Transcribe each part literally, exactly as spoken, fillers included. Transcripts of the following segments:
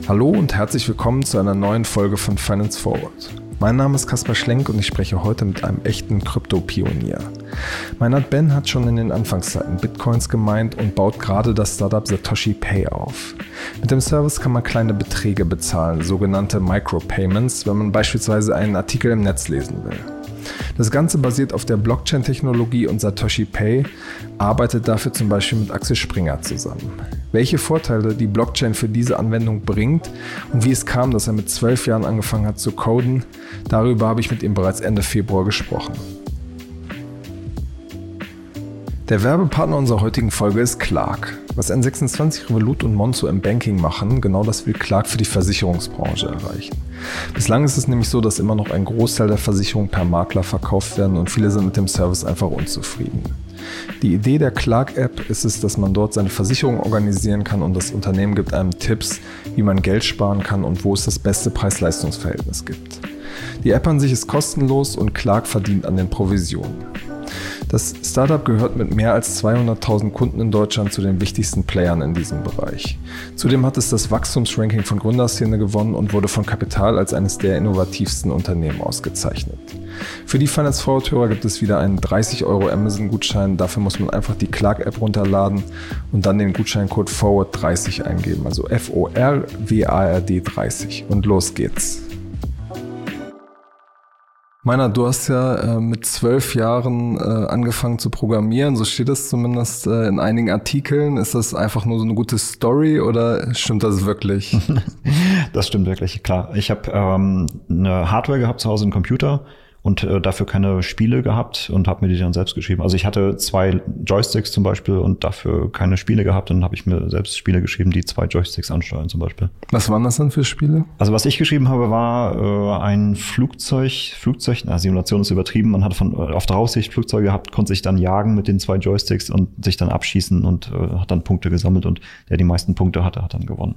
Hallo und herzlich willkommen zu einer neuen Folge von Finance Forward. Mein Name ist Kaspar Schlenk und ich spreche heute mit einem echten Krypto-Pionier. Meinhard Ben hat schon in den Anfangszeiten Bitcoins gemeint und baut gerade das Startup Satoshi Pay auf. Mit dem Service kann man kleine Beträge bezahlen, sogenannte Micropayments, wenn man beispielsweise einen Artikel im Netz lesen will. Das Ganze basiert auf der Blockchain-Technologie und Satoshi Pay arbeitet dafür zum Beispiel mit Axel Springer zusammen. Welche Vorteile die Blockchain für diese Anwendung bringt und wie es kam, dass er mit zwölf Jahren angefangen hat zu coden, darüber habe ich mit ihm bereits Ende Februar gesprochen. Der Werbepartner unserer heutigen Folge ist Clark. Was N sechsundzwanzig, Revolut und Monzo im Banking machen, genau das will Clark für die Versicherungsbranche erreichen. Bislang ist es nämlich so, dass immer noch ein Großteil der Versicherungen per Makler verkauft werden und viele sind mit dem Service einfach unzufrieden. Die Idee der Clark-App ist es, dass man dort seine Versicherung organisieren kann und das Unternehmen gibt einem Tipps, wie man Geld sparen kann und wo es das beste Preis-Leistungs-Verhältnis gibt. Die App an sich ist kostenlos und Clark verdient an den Provisionen. Das Startup gehört mit mehr als zweihunderttausend Kunden in Deutschland zu den wichtigsten Playern in diesem Bereich. Zudem hat es das Wachstumsranking von Gründerszene gewonnen und wurde von Kapital als eines der innovativsten Unternehmen ausgezeichnet. Für die Finance Forward-Hörer gibt es wieder einen dreißig Euro Amazon-Gutschein. Dafür muss man einfach die Clark-App runterladen und dann den Gutscheincode Forward dreißig eingeben, also F O R W A R D dreißig. Und los geht's. Meinhard, du hast ja äh, mit zwölf Jahren äh, angefangen zu programmieren, so steht es zumindest äh, in einigen Artikeln. Ist das einfach nur so eine gute Story oder stimmt das wirklich? Das stimmt wirklich, klar. Ich habe ähm, eine Hardware gehabt zu Hause, einen Computer und äh, dafür keine Spiele gehabt und habe mir die dann selbst geschrieben. Also ich hatte zwei Joysticks zum Beispiel und dafür keine Spiele gehabt und dann habe ich mir selbst Spiele geschrieben, die zwei Joysticks ansteuern zum Beispiel. Was waren das denn für Spiele? Also was ich geschrieben habe, war äh, ein Flugzeug, Flugzeug, na Simulation ist übertrieben, man hatte von auf der Aussicht Flugzeuge gehabt, konnte sich dann jagen mit den zwei Joysticks und sich dann abschießen und äh, hat dann Punkte gesammelt und der die meisten Punkte hatte, hat dann gewonnen.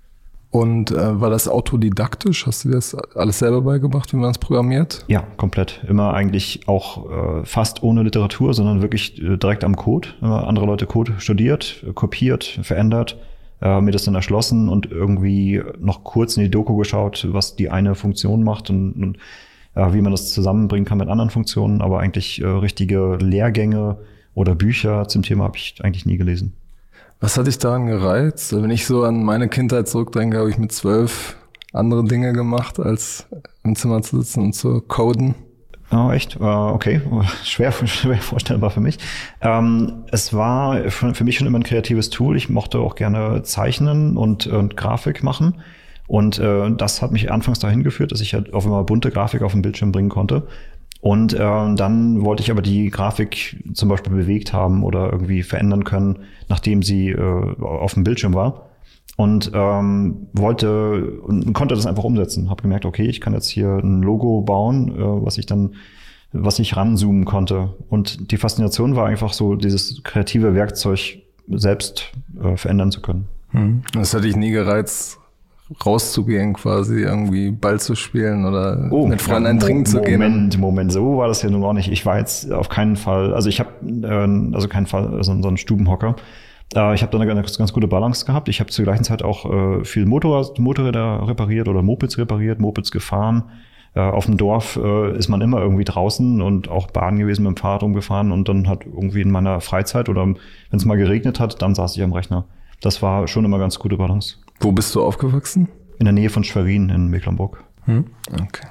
Und äh, war das autodidaktisch? Hast du dir das alles selber beigebracht, wie man es programmiert? Ja, komplett. Immer eigentlich auch äh, fast ohne Literatur, sondern wirklich äh, direkt am Code. Immer andere Leute Code studiert, äh, kopiert, verändert, äh, mir das dann erschlossen und irgendwie noch kurz in die Doku geschaut, was die eine Funktion macht und, und äh, wie man das zusammenbringen kann mit anderen Funktionen. Aber eigentlich äh, richtige Lehrgänge oder Bücher zum Thema habe ich eigentlich nie gelesen. Was hat dich daran gereizt? Wenn ich so an meine Kindheit zurückdenke, habe ich mit zwölf andere Dinge gemacht, als im Zimmer zu sitzen und zu coden. Oh, echt? Okay, schwer, schwer vorstellbar für mich. Ähm, es war für mich schon immer ein kreatives Tool. Ich mochte auch gerne zeichnen und, und Grafik machen. Und äh, das hat mich anfangs dahin geführt, dass ich halt auf einmal bunte Grafik auf den Bildschirm bringen konnte. Und äh, dann wollte ich aber die Grafik zum Beispiel bewegt haben oder irgendwie verändern können, nachdem sie äh, auf dem Bildschirm war. Und ähm, wollte und konnte das einfach umsetzen. Habe gemerkt, okay, ich kann jetzt hier ein Logo bauen, äh, was ich dann, was ich ranzoomen konnte. Und die Faszination war einfach so, dieses kreative Werkzeug selbst äh, verändern zu können. Hm. Das hat dich nie gereizt, rauszugehen quasi, irgendwie Ball zu spielen oder oh, mit Freunden einen Trinken zu gehen? Moment, Moment, so war das ja nun auch nicht. Ich war jetzt auf keinen Fall, also ich habe äh, also keinen Fall so, so einen Stubenhocker. Äh, ich habe da eine ganz, ganz gute Balance gehabt. Ich habe zur gleichen Zeit auch äh, viel Motorrad, Motorräder repariert oder Mopeds repariert, Mopeds gefahren. Äh, auf dem Dorf äh, ist man immer irgendwie draußen und auch Bahn gewesen, mit dem Fahrrad rumgefahren und dann hat irgendwie in meiner Freizeit oder wenn es mal geregnet hat, dann saß ich am Rechner. Das war schon immer ganz gute Balance. Wo bist du aufgewachsen? In der Nähe von Schwerin in Mecklenburg. Hm, okay.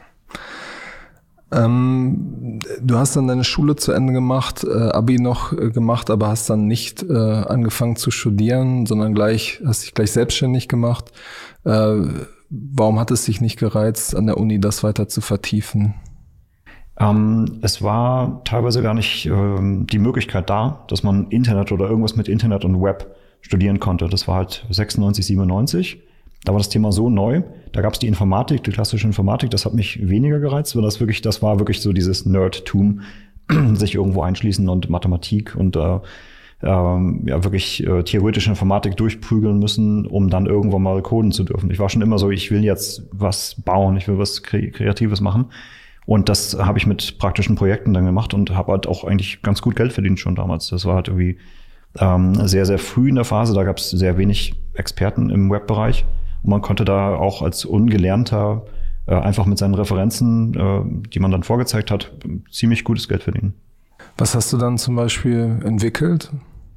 Ähm, du hast dann deine Schule zu Ende gemacht, äh, Abi noch äh, gemacht, aber hast dann nicht äh, angefangen zu studieren, sondern gleich hast dich gleich selbstständig gemacht. Äh, warum hat es dich nicht gereizt, an der Uni das weiter zu vertiefen? Ähm, es war teilweise gar nicht ähm, die Möglichkeit da, dass man Internet oder irgendwas mit Internet und Web studieren konnte. Das war halt sechsundneunzig, siebenundneunzig. Da war das Thema so neu. Da gab es die Informatik, die klassische Informatik. Das hat mich weniger gereizt, weil das wirklich, das war wirklich so dieses Nerdtum, sich irgendwo einschließen und Mathematik und äh, ähm, ja wirklich äh, theoretische Informatik durchprügeln müssen, um dann irgendwann mal coden zu dürfen. Ich war schon immer so, ich will jetzt was bauen, ich will was Kre- Kreatives machen. Und das habe ich mit praktischen Projekten dann gemacht und habe halt auch eigentlich ganz gut Geld verdient schon damals. Das war halt irgendwie ähm, sehr, sehr früh in der Phase. Da gab es sehr wenig Experten im Webbereich. Und man konnte da auch als Ungelernter äh, einfach mit seinen Referenzen, äh, die man dann vorgezeigt hat, ziemlich gutes Geld verdienen. Was hast du dann zum Beispiel entwickelt?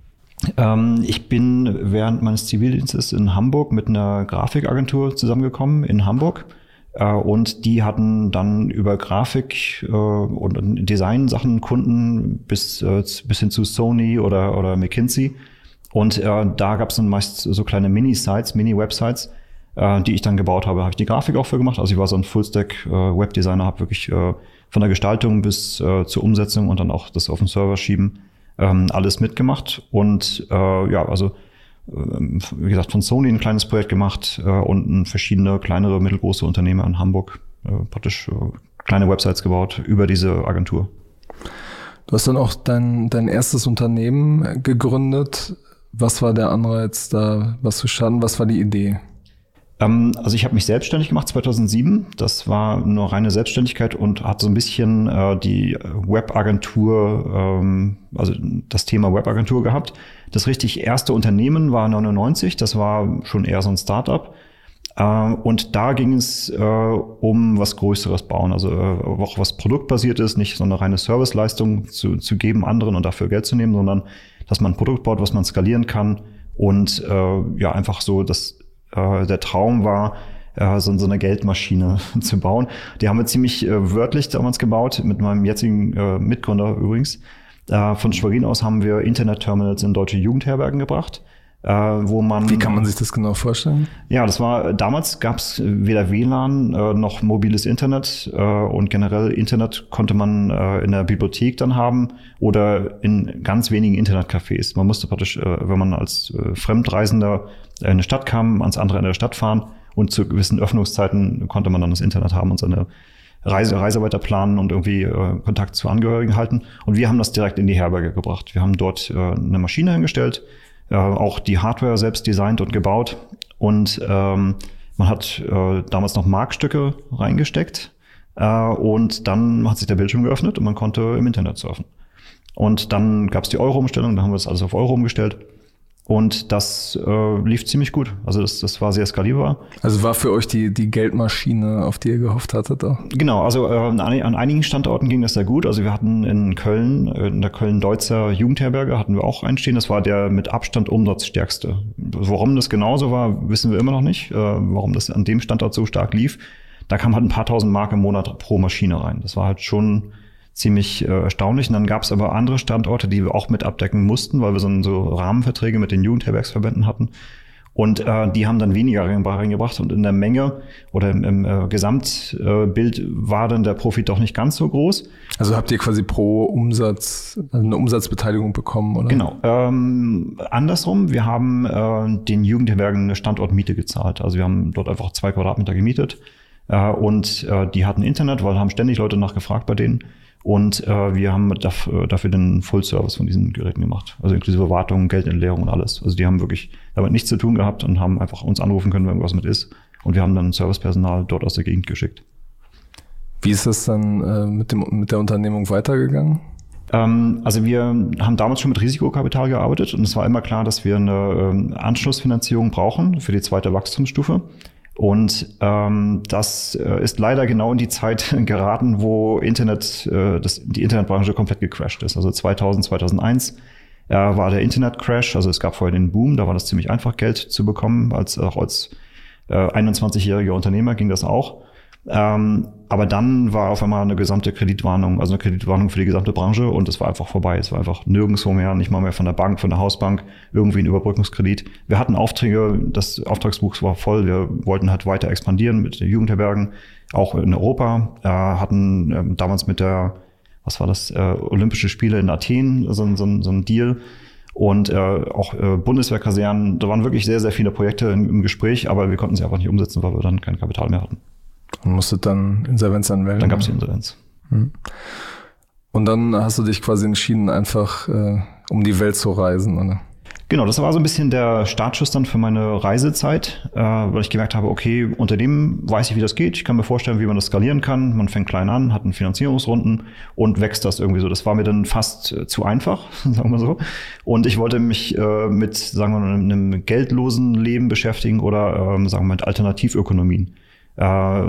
Ähm, ich bin während meines Zivildienstes in Hamburg mit einer Grafikagentur zusammengekommen in Hamburg. Äh, und die hatten dann über Grafik äh, und Design-Sachen Kunden bis, äh, bis hin zu Sony oder, oder McKinsey. Und äh, da gab es dann meist so kleine Mini-Sites, Mini-Websites, äh, die ich dann gebaut habe. Habe ich die Grafik auch für gemacht. Also ich war so ein Full-Stack-Webdesigner, äh, habe wirklich äh, von der Gestaltung bis äh, zur Umsetzung und dann auch das auf den Server schieben, ähm, alles mitgemacht. Und äh, ja, also äh, wie gesagt, von Sony ein kleines Projekt gemacht äh, und verschiedene kleinere, mittelgroße Unternehmen in Hamburg äh, praktisch äh, kleine Websites gebaut über diese Agentur. Du hast dann auch dein, dein erstes Unternehmen gegründet. Was war der Anreiz, da was zu starten? Was war die Idee? Ähm, also ich habe mich selbstständig gemacht zweitausendsieben. Das war nur reine Selbstständigkeit und hat so ein bisschen äh, die Webagentur, ähm, also das Thema Webagentur gehabt. Das richtig erste Unternehmen war neunundneunzig. Das war schon eher so ein Startup. Äh, und da ging es äh, um was Größeres bauen, also äh, auch was produktbasiert ist, nicht so eine reine Serviceleistung zu, zu geben anderen und dafür Geld zu nehmen, sondern dass man ein Produkt baut, was man skalieren kann und äh, ja einfach so, dass äh, der Traum war, äh, so, so eine Geldmaschine zu bauen. Die haben wir ziemlich äh, wörtlich damals gebaut, mit meinem jetzigen äh, Mitgründer übrigens. Äh, von Schwerin aus haben wir Internet-Terminals in deutsche Jugendherbergen gebracht. Äh, wo man, Wie kann man sich das genau vorstellen? Ja, das war, damals gab es weder W L A N äh, noch mobiles Internet äh, und generell Internet konnte man äh, in der Bibliothek dann haben oder in ganz wenigen Internetcafés. Man musste praktisch, äh, wenn man als äh, Fremdreisender in eine Stadt kam, ans andere Ende der Stadt fahren und zu gewissen Öffnungszeiten konnte man dann das Internet haben und seine Reise, Reise weiter planen und irgendwie äh, Kontakt zu Angehörigen halten. Und wir haben das direkt in die Herberge gebracht. Wir haben dort äh, eine Maschine hingestellt, Äh, auch die Hardware selbst designt und gebaut. Und ähm, man hat äh, damals noch Markstücke reingesteckt. Äh, und dann hat sich der Bildschirm geöffnet und man konnte im Internet surfen. Und dann gab es die Euro-Umstellung, da haben wir das alles auf Euro umgestellt. Und das äh, lief ziemlich gut. Also das, das war sehr skalierbar. Also war für euch die, die Geldmaschine, auf die ihr gehofft hattet, auch? Genau, also äh, an, an einigen Standorten ging das sehr gut. Also wir hatten in Köln, in der Köln-Deutzer Jugendherberge hatten wir auch einstehen. Das war der mit Abstand umsatzstärkste. Warum das genauso war, wissen wir immer noch nicht. Äh, warum das an dem Standort so stark lief. Da kam halt ein paar tausend Mark im Monat pro Maschine rein. Das war halt schon ziemlich äh, erstaunlich. Und dann gab es aber andere Standorte, die wir auch mit abdecken mussten, weil wir so, so Rahmenverträge mit den Jugendherbergsverbänden hatten. Und äh, die haben dann weniger reingebracht. Und in der Menge oder im, im äh, Gesamtbild äh, war dann der Profit doch nicht ganz so groß. Also habt ihr quasi pro Umsatz also eine Umsatzbeteiligung bekommen, oder? Genau. Ähm, andersrum, wir haben äh, den Jugendherbergen eine Standortmiete gezahlt. Also wir haben dort einfach zwei Quadratmeter gemietet. Äh, und äh, die hatten Internet, weil haben ständig Leute nachgefragt bei denen. Und äh, wir haben dafür, dafür den Full-Service von diesen Geräten gemacht. Also inklusive Wartung, Geldentleerung und alles. Also die haben wirklich damit nichts zu tun gehabt und haben einfach uns anrufen können, wenn irgendwas mit ist. Und wir haben dann Servicepersonal dort aus der Gegend geschickt. Wie ist das dann äh, mit dem mit der Unternehmung weitergegangen? Ähm, also wir haben damals schon mit Risikokapital gearbeitet und es war immer klar, dass wir eine ähm, Anschlussfinanzierung brauchen für die zweite Wachstumsstufe. Und ähm, das äh, ist leider genau in die Zeit geraten, wo Internet, äh, das, die Internetbranche komplett gecrashed ist. Also zweitausend, zweitausendeins äh, war der Internetcrash. Also es gab vorher den Boom, da war das ziemlich einfach, Geld zu bekommen. Als auch als äh, einundzwanzigjähriger Unternehmer ging das auch. Ähm, aber dann war auf einmal eine gesamte Kreditwarnung, also eine Kreditwarnung für die gesamte Branche und es war einfach vorbei. Es war einfach nirgendwo mehr, nicht mal mehr von der Bank, von der Hausbank, irgendwie ein Überbrückungskredit. Wir hatten Aufträge, das Auftragsbuch war voll, wir wollten halt weiter expandieren mit den Jugendherbergen, auch in Europa, äh, hatten äh, damals mit der, was war das, äh, Olympische Spiele in Athen, so, so, so ein Deal. Und äh, auch äh, Bundeswehrkasernen, da waren wirklich sehr, sehr viele Projekte im, im Gespräch, aber wir konnten sie einfach nicht umsetzen, weil wir dann kein Kapital mehr hatten. Und musstet dann Insolvenz anmelden? Dann gab es die Insolvenz. Und dann hast du dich quasi entschieden, einfach äh, um die Welt zu reisen, oder? Genau, das war so ein bisschen der Startschuss dann für meine Reisezeit, äh, weil ich gemerkt habe, okay, unter dem weiß ich, wie das geht. Ich kann mir vorstellen, wie man das skalieren kann. Man fängt klein an, hat eine Finanzierungsrunden und wächst das irgendwie so. Das war mir dann fast äh, zu einfach, sagen wir so. Und ich wollte mich äh, mit, sagen wir mal, einem geldlosen Leben beschäftigen oder, ähm, sagen wir mal, mit Alternativökonomien. Äh,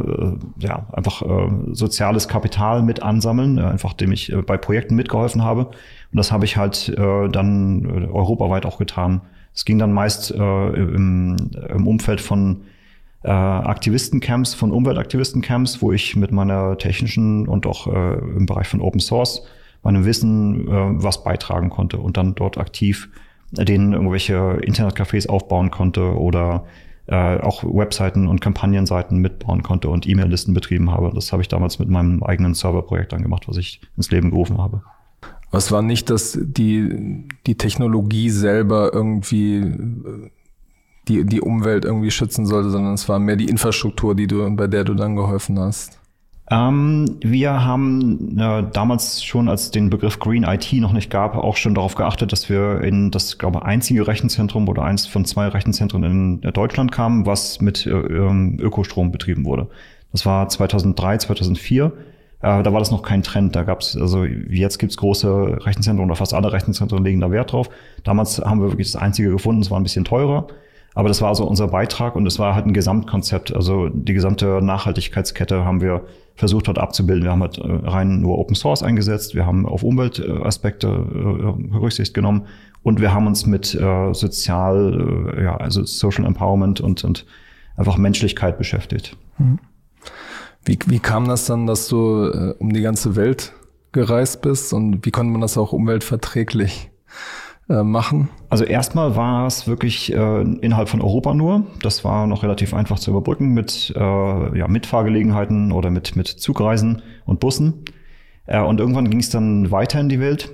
ja, einfach äh, soziales Kapital mit ansammeln, äh, einfach dem ich äh, bei Projekten mitgeholfen habe. Und das habe ich halt äh, dann äh, europaweit auch getan. Es ging dann meist äh, im, im Umfeld von äh, Aktivistencamps, von Umweltaktivistencamps, wo ich mit meiner technischen und auch äh, im Bereich von Open Source meinem Wissen äh, was beitragen konnte und dann dort aktiv denen irgendwelche Internetcafés aufbauen konnte oder äh, auch Webseiten und Kampagnenseiten mitbauen konnte und E-Mail-Listen betrieben habe. Das habe ich damals mit meinem eigenen Serverprojekt dann gemacht, was ich ins Leben gerufen habe. Es war nicht, dass die, die Technologie selber irgendwie die, die Umwelt irgendwie schützen sollte, sondern es war mehr die Infrastruktur, die du, bei der du dann geholfen hast. Ähm, wir haben äh, damals schon, als es den Begriff Green I T noch nicht gab, auch schon darauf geachtet, dass wir in das, glaube ich, einzige Rechenzentrum oder eins von zwei Rechenzentren in Deutschland kamen, was mit äh, Ökostrom betrieben wurde. Das war zweitausenddrei, zweitausendvier. Äh, da war das noch kein Trend. Da gab es, also jetzt gibt's große Rechenzentren oder fast alle Rechenzentren legen da Wert drauf. Damals haben wir wirklich das einzige gefunden. Es war ein bisschen teurer, aber das war also unser Beitrag und es war halt ein Gesamtkonzept. Also die gesamte Nachhaltigkeitskette haben wir versucht dort abzubilden. Wir haben halt rein nur Open Source eingesetzt. Wir haben auf Umweltaspekte äh, Rücksicht genommen und wir haben uns mit äh, sozial, äh, ja, also Social Empowerment und, und einfach Menschlichkeit beschäftigt. Mhm. Wie, wie kam das dann, dass du äh, um die ganze Welt gereist bist und wie konnte man das auch umweltverträglich äh, machen? Also erstmal war es wirklich äh, innerhalb von Europa nur. Das war noch relativ einfach zu überbrücken mit äh, ja, Mitfahrgelegenheiten oder mit, mit Zugreisen und Bussen. Äh, und irgendwann ging es dann weiter in die Welt.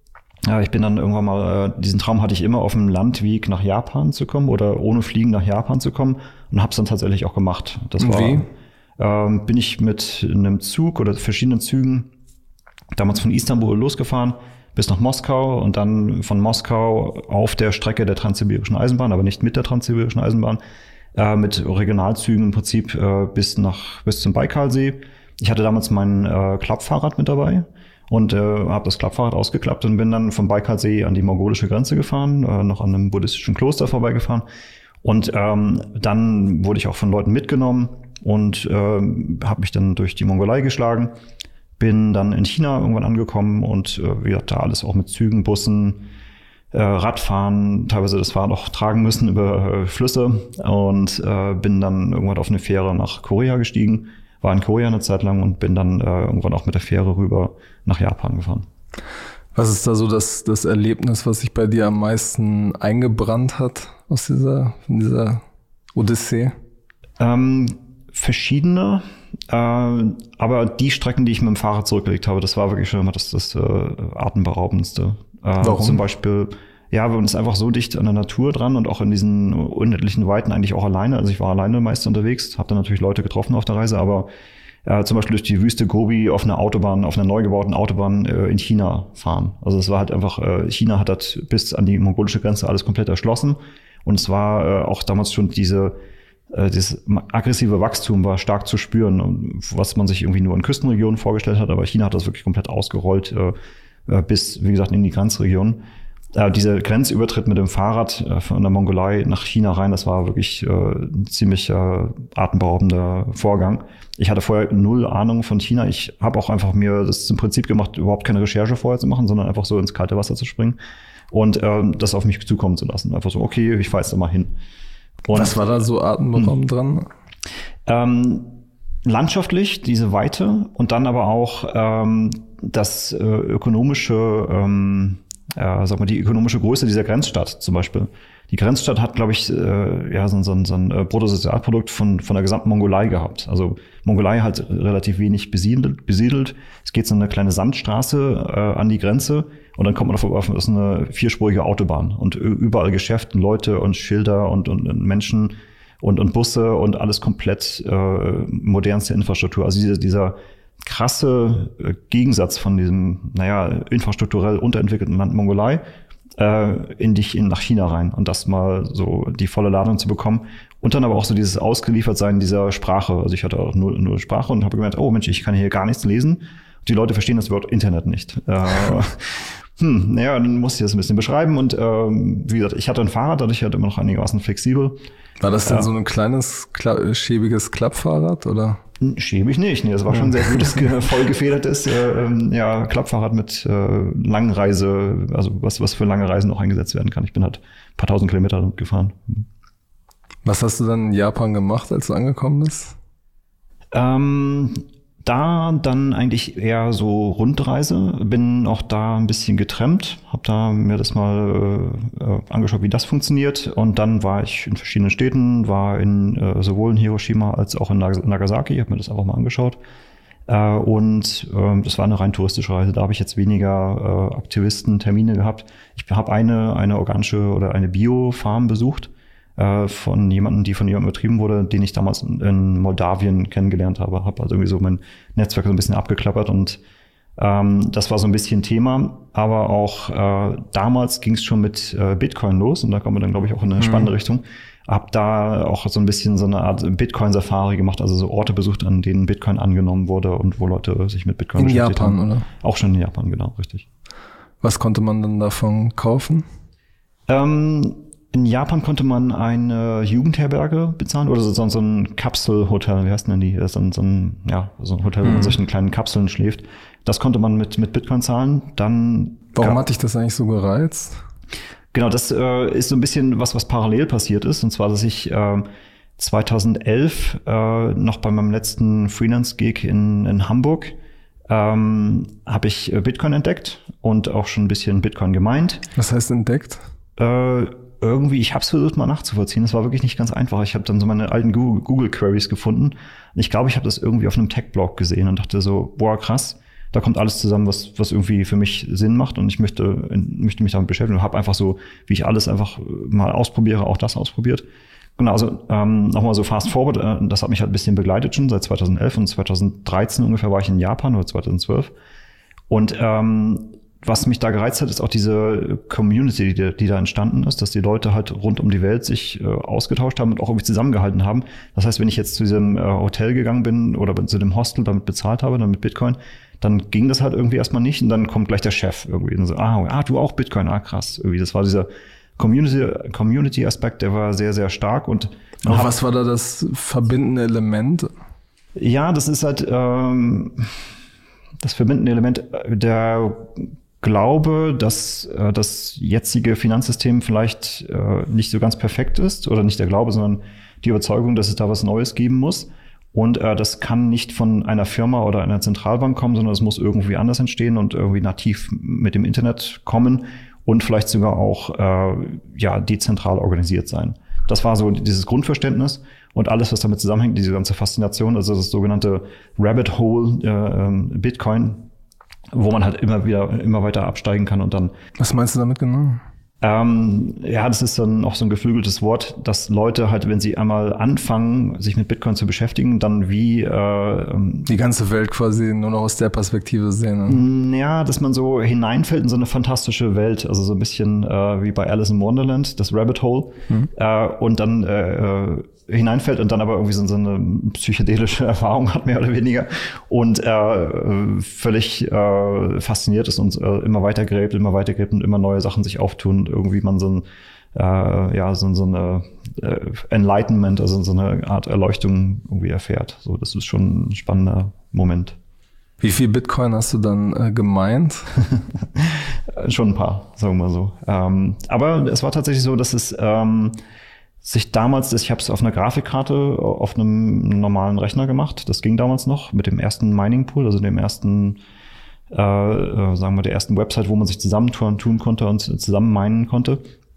Äh, ich bin dann irgendwann mal, äh, diesen Traum hatte ich immer, auf dem Landweg nach Japan zu kommen oder ohne Fliegen nach Japan zu kommen und habe es dann tatsächlich auch gemacht. Das war, wie? Ähm, bin ich mit einem Zug oder verschiedenen Zügen damals von Istanbul losgefahren bis nach Moskau und dann von Moskau auf der Strecke der Transsibirischen Eisenbahn, aber nicht mit der Transsibirischen Eisenbahn, äh, mit Regionalzügen im Prinzip äh, bis nach bis zum Baikalsee. Ich hatte damals mein äh, Klappfahrrad mit dabei und äh, habe das Klappfahrrad ausgeklappt und bin dann vom Baikalsee an die mongolische Grenze gefahren, äh, noch an einem buddhistischen Kloster vorbeigefahren. Und ähm, dann wurde ich auch von Leuten mitgenommen und äh, habe mich dann durch die Mongolei geschlagen. Bin dann in China irgendwann angekommen und äh, wie gesagt, da alles auch mit Zügen, Bussen, äh, Radfahren, teilweise das Fahrrad auch tragen müssen über äh, Flüsse und äh, bin dann irgendwann auf eine Fähre nach Korea gestiegen, war in Korea eine Zeit lang und bin dann äh, irgendwann auch mit der Fähre rüber nach Japan gefahren. Was ist da so das, das Erlebnis, was sich bei dir am meisten eingebrannt hat aus dieser, von dieser Odyssee? Ähm, verschiedene. Äh, aber die Strecken, die ich mit dem Fahrrad zurückgelegt habe, das war wirklich schon immer das, das äh, atemberaubendste. Äh, Warum? Zum Beispiel, ja, wir sind einfach so dicht an der Natur dran und auch in diesen unendlichen Weiten eigentlich auch alleine. Also ich war alleine meist unterwegs, habe dann natürlich Leute getroffen auf der Reise, aber äh, zum Beispiel durch die Wüste Gobi auf einer Autobahn, auf einer neu gebauten Autobahn äh, in China fahren. Also es war halt einfach, äh, China hat das bis an die mongolische Grenze alles komplett erschlossen und es war äh, auch damals schon diese das aggressive Wachstum war stark zu spüren, was man sich irgendwie nur in Küstenregionen vorgestellt hat, aber China hat das wirklich komplett ausgerollt äh, bis, wie gesagt, in die Grenzregion. Äh, dieser Grenzübertritt mit dem Fahrrad äh, von der Mongolei nach China rein, das war wirklich äh, ein ziemlich äh, atemberaubender Vorgang. Ich hatte vorher null Ahnung von China. Ich habe auch einfach mir das im Prinzip gemacht, überhaupt keine Recherche vorher zu machen, sondern einfach so ins kalte Wasser zu springen und äh, das auf mich zukommen zu lassen. Einfach so, okay, ich fahre jetzt da mal hin. Und was war da so atemberaubend dran? Ähm, landschaftlich, diese Weite und dann aber auch ähm, das äh, ökonomische, ähm, äh, sag mal, die ökonomische Größe dieser Grenzstadt zum Beispiel. Die Grenzstadt hat, glaube ich, äh, ja so, so, so ein Bruttosozialprodukt von von der gesamten Mongolei gehabt. Also Mongolei halt relativ wenig besiedelt. besiedelt. Es geht so eine kleine Sandstraße äh, an die Grenze und dann kommt man auf, auf das ist eine vierspurige Autobahn und überall Geschäfte, Leute und Schilder und, und, und Menschen und, und Busse und alles komplett äh, modernste Infrastruktur. Also dieser, dieser krasse Gegensatz von diesem, naja, infrastrukturell unterentwickelten Land Mongolei äh, in dich in, nach China rein und das mal so die volle Ladung zu bekommen. Und dann aber auch so dieses Ausgeliefertsein dieser Sprache. Also ich hatte auch nur, nur Sprache und habe gemerkt, oh Mensch, ich kann hier gar nichts lesen. Die Leute verstehen das Wort Internet nicht. Äh, hm, naja, dann musste ich das ein bisschen beschreiben. Und ähm, wie gesagt, ich hatte ein Fahrrad, dadurch hatte immer noch einigermaßen flexibel. War das denn äh, so ein kleines, kla- schäbiges Klappfahrrad, oder? Schäbig nicht. Nee, das war schon ein sehr gutes, voll gefedertes äh, ähm, ja, Klappfahrrad mit äh, langen Reise, also was, was für lange Reisen auch eingesetzt werden kann. Ich bin halt ein paar tausend Kilometer damit gefahren. Was hast du dann in Japan gemacht, als du angekommen bist? Ähm, da dann eigentlich eher so Rundreise. Bin auch da ein bisschen getrennt. Habe da mir das mal äh, angeschaut, wie das funktioniert. Und dann war ich in verschiedenen Städten, war in äh, sowohl in Hiroshima als auch in Nag- Nagasaki. Habe mir das einfach mal angeschaut. Äh, und äh, das war eine rein touristische Reise. Da habe ich jetzt weniger äh, Aktivisten, Termine gehabt. Ich habe eine, eine organische oder eine Bio-Farm besucht von jemandem, die von jemandem betrieben wurde, den ich damals in Moldawien kennengelernt habe. Habe also irgendwie so mein Netzwerk so ein bisschen abgeklappert und ähm, das war so ein bisschen Thema. Aber auch äh, damals ging es schon mit äh, Bitcoin los und da kommen wir dann, glaube ich, auch in eine spannende mhm. Richtung. Hab da auch so ein bisschen so eine Art Bitcoin-Safari gemacht, also so Orte besucht, an denen Bitcoin angenommen wurde und wo Leute sich mit Bitcoin in beschäftigt Japan, haben. Oder? Auch schon in Japan, genau, richtig. Was konnte man dann davon kaufen? Ähm, In Japan konnte man eine Jugendherberge bezahlen oder so, so ein Kapselhotel, wie heißt denn die? So ein, so ein, ja, so ein Hotel, wo man in solchen kleinen Kapseln schläft. Das konnte man mit, mit Bitcoin zahlen. Dann Warum hat dich das eigentlich so gereizt? Genau, das äh, ist so ein bisschen was, was parallel passiert ist. Und zwar, dass ich äh, zweitausendelf äh, noch bei meinem letzten Freelance-Gig in, in Hamburg ähm, habe ich Bitcoin entdeckt und auch schon ein bisschen Bitcoin gemeint. Was heißt entdeckt? Äh, Irgendwie, ich habe es versucht mal nachzuvollziehen. Das war wirklich nicht ganz einfach. Ich habe dann so meine alten Google, Google Queries gefunden. Und ich glaube, ich habe das irgendwie auf einem Tech-Blog gesehen und dachte so, boah, krass, da kommt alles zusammen, was was irgendwie für mich Sinn macht. Und ich möchte möchte mich damit beschäftigen und habe einfach so, wie ich alles einfach mal ausprobiere, auch das ausprobiert. Genau, also ähm, nochmal so fast forward. Äh, das hat mich halt ein bisschen begleitet schon seit zweitausendelf und zweitausenddreizehn ungefähr war ich in Japan oder zweitausendzwölf. Und ähm, was mich da gereizt hat, ist auch diese Community, die, die da entstanden ist, dass die Leute halt rund um die Welt sich äh, ausgetauscht haben und auch irgendwie zusammengehalten haben. Das heißt, wenn ich jetzt zu diesem äh, Hotel gegangen bin oder zu dem Hostel damit bezahlt habe, dann mit Bitcoin, dann ging das halt irgendwie erstmal nicht und dann kommt gleich der Chef irgendwie und so, ah, ah, du auch Bitcoin, ah, krass. Irgendwie, das war dieser Community, Community-Aspekt, der war sehr, sehr stark. Und Aber was war da das verbindende Element? Ja, das ist halt ähm, das verbindende Element der Glaube, dass äh, das jetzige Finanzsystem vielleicht äh, nicht so ganz perfekt ist oder nicht der Glaube, sondern die Überzeugung, dass es da was Neues geben muss. Und äh, das kann nicht von einer Firma oder einer Zentralbank kommen, sondern es muss irgendwie anders entstehen und irgendwie nativ mit dem Internet kommen und vielleicht sogar auch äh, ja dezentral organisiert sein. Das war so dieses Grundverständnis und alles, was damit zusammenhängt, diese ganze Faszination, also das sogenannte Rabbit Hole äh, Bitcoin, wo man halt immer wieder, immer weiter absteigen kann und dann. Was meinst du damit genau? Ähm, ja, das ist dann auch so ein geflügeltes Wort, dass Leute halt, wenn sie einmal anfangen, sich mit Bitcoin zu beschäftigen, dann wie äh, die ganze Welt quasi nur noch aus der Perspektive sehen. Ne? Ja, dass man so hineinfällt in so eine fantastische Welt, also so ein bisschen äh, wie bei Alice in Wonderland, das Rabbit Hole, mhm. äh, und dann äh, hineinfällt und dann aber irgendwie so, so eine psychedelische Erfahrung hat, mehr oder weniger, und äh, völlig äh, fasziniert ist und äh, immer weiter gräbt, immer weiter gräbt und immer neue Sachen sich auftun und irgendwie man so ein äh, ja so, so eine äh, Enlightenment, also so eine Art Erleuchtung irgendwie erfährt. So, das ist schon ein spannender Moment. Wie viel Bitcoin hast du dann äh, gemeint? Schon ein paar, sagen wir mal so. Ähm, aber es war tatsächlich so, dass es ähm, sich damals, ich habe es auf einer Grafikkarte auf einem normalen Rechner gemacht. Das ging damals noch mit dem ersten Mining Pool, also dem ersten, äh, sagen wir, der ersten Website, wo man sich zusammentun tun konnte und zusammen minen konnte.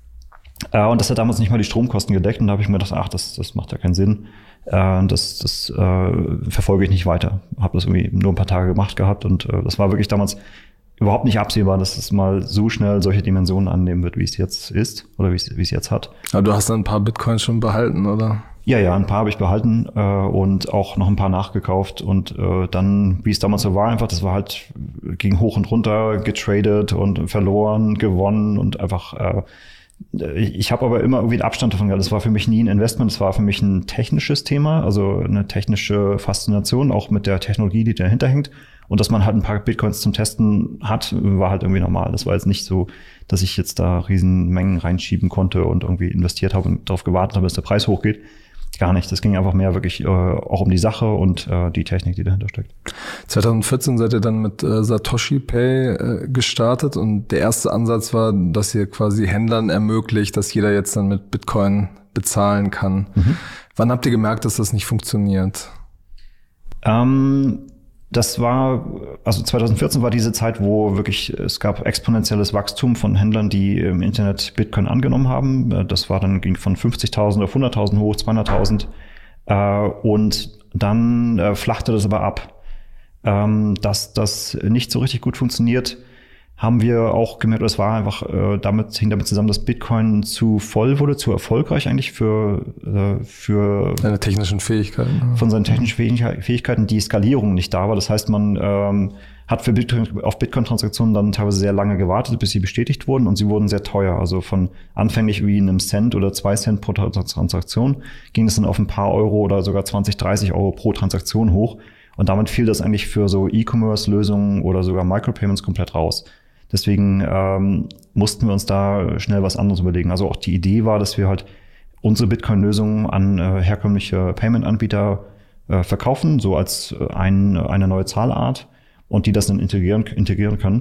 Äh, und das hat damals nicht mal die Stromkosten gedeckt. Und da habe ich mir gedacht, ach, das, das macht ja keinen Sinn. Äh, das das äh, verfolge ich nicht weiter. Habe das irgendwie nur ein paar Tage gemacht gehabt und äh, das war wirklich damals überhaupt nicht absehbar, dass es mal so schnell solche Dimensionen annehmen wird, wie es jetzt ist oder wie es, wie es jetzt hat. Aber du hast dann ein paar Bitcoins schon behalten, oder? Ja, ja, ein paar habe ich behalten äh, und auch noch ein paar nachgekauft. Und äh, dann, wie es damals so war, einfach, das war halt, ging hoch und runter, getradet und verloren, gewonnen und einfach, äh, ich, ich habe aber immer irgendwie einen Abstand davon gehabt. Das war für mich nie ein Investment, das war für mich ein technisches Thema, also eine technische Faszination, auch mit der Technologie, die dahinter hängt. Und dass man halt ein paar Bitcoins zum Testen hat, war halt irgendwie normal. Das war jetzt nicht so, dass ich jetzt da riesen Mengen reinschieben konnte und irgendwie investiert habe und darauf gewartet habe, dass der Preis hochgeht. Gar nicht. Das ging einfach mehr wirklich äh, auch um die Sache und äh, die Technik, die dahinter steckt. zwanzig vierzehn seid ihr dann mit äh, Satoshi Pay äh, gestartet und der erste Ansatz war, dass ihr quasi Händlern ermöglicht, dass jeder jetzt dann mit Bitcoin bezahlen kann. Mhm. Wann habt ihr gemerkt, dass das nicht funktioniert? Ähm, das war, also zwanzig vierzehn war diese Zeit, wo wirklich, es gab exponentielles Wachstum von Händlern, die im Internet Bitcoin angenommen haben. Das war dann, ging von fünfzigtausend auf hunderttausend hoch, zweihunderttausend. Und dann flachte das aber ab. Dass das nicht so richtig gut funktioniert, haben wir auch gemerkt, es war einfach, äh, damit hing damit zusammen, dass Bitcoin zu voll wurde, zu erfolgreich eigentlich für äh, für seine technischen Fähigkeiten. Von seinen technischen Fähigkeiten, die Skalierung nicht da war. Das heißt, man ähm, hat für Bitcoin, auf Bitcoin-Transaktionen dann teilweise sehr lange gewartet, bis sie bestätigt wurden und sie wurden sehr teuer. Also von anfänglich wie einem Cent oder zwei Cent pro Transaktion ging es dann auf ein paar Euro oder sogar zwanzig, dreißig Euro pro Transaktion hoch. Und damit fiel das eigentlich für so E-Commerce-Lösungen oder sogar Micropayments komplett raus. Deswegen ähm, mussten wir uns da schnell was anderes überlegen. Also auch die Idee war, dass wir halt unsere Bitcoin-Lösungen an äh, herkömmliche Payment-Anbieter äh, verkaufen, so als äh, ein, eine neue Zahlart und die das dann integrieren, integrieren können.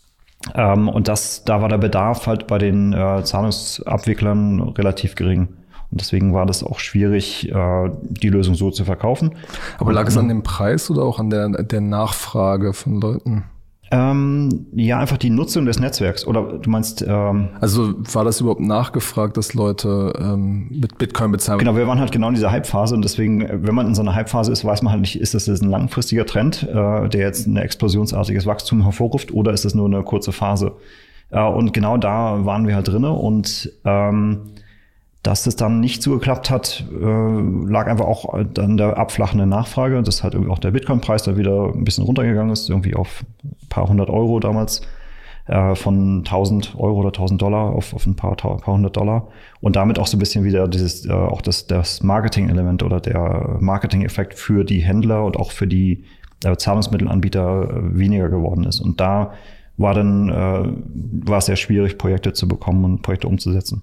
Ähm, und das, da war der Bedarf halt bei den äh, Zahlungsabwicklern relativ gering. Und deswegen war das auch schwierig, äh, die Lösung so zu verkaufen. Aber lag es an dem Preis oder auch an der, der Nachfrage von Leuten? Ähm, ja, einfach die Nutzung des Netzwerks. Oder du meinst... Ähm, also war das überhaupt nachgefragt, dass Leute ähm, mit Bitcoin bezahlen? Genau, wir waren halt genau in dieser Hype-Phase. Und deswegen, wenn man in so einer Hype-Phase ist, weiß man halt nicht, ist das jetzt ein langfristiger Trend, äh, der jetzt ein explosionsartiges Wachstum hervorruft, oder ist das nur eine kurze Phase? Äh, und genau da waren wir halt drinne. Und ähm, dass es dann nicht so geklappt hat, äh, lag einfach auch an der abflachenden Nachfrage, dass halt irgendwie auch der Bitcoin-Preis da wieder ein bisschen runtergegangen ist, irgendwie auf ein paar hundert Euro damals, äh, von tausend Euro oder tausend Dollar auf, auf ein paar, paar hundert Dollar. Und damit auch so ein bisschen wieder dieses, äh, auch das, das Marketing-Element oder der Marketing-Effekt für die Händler und auch für die äh, Zahlungsmittelanbieter äh, weniger geworden ist. Und da war dann, äh, war es sehr schwierig, Projekte zu bekommen und Projekte umzusetzen.